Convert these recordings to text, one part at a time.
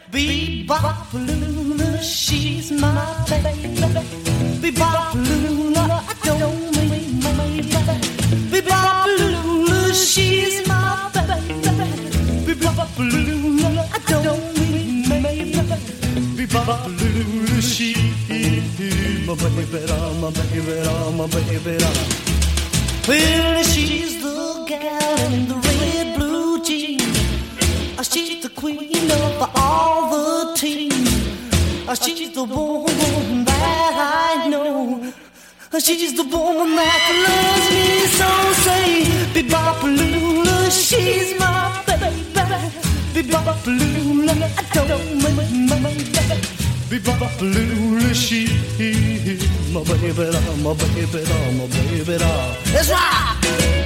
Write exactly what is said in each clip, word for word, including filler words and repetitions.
Bebop-a-lula, she's my baby. Bebop-a-lula, I don't mean maybe. Bebop-a-lula, she's my baby. Bebop-a-lula, I don't mean maybe. Bebop-a-lula, she's my baby, my baby, my baby. Well, she's the gal in the red blue jeans. She's the queen of all the teams. She's the woman that I know. She's the woman that loves me so. Say, Bebop-a-lula, she's my baby. Bebop-a-lula, I don't mean my baby. Bebop-a-lula, she's my baby, my baby, my baby. That's right.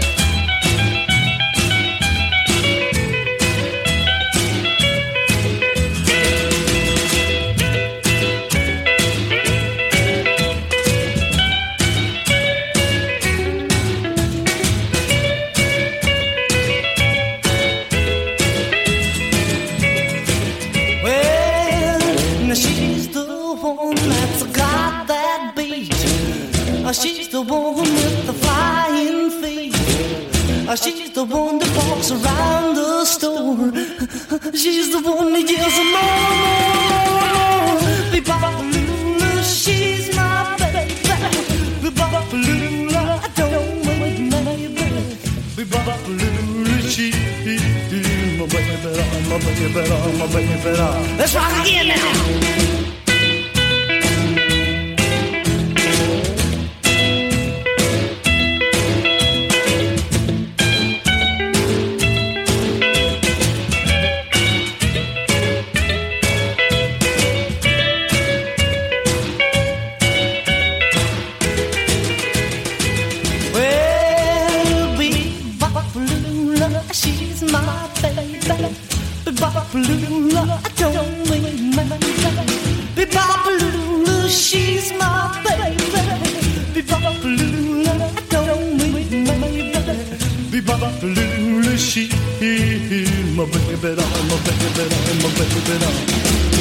She's the one with the flying feet. She's the one that walks around the store. She's the one that yells more, more, more. Bebop-a-lula, she's my baby. Bebop-a-lula, I don't mean maybe. Bebop-a-lula, she's my baby, my baby, my baby. Let's rock again now. She's my baby. Bebop-a-lula, I don't mean maybe. Bebop-a-lula, she's my baby. Bebop-a-lula, I don't mean maybe. Bebop-a-lula, she's my baby, my baby, my baby.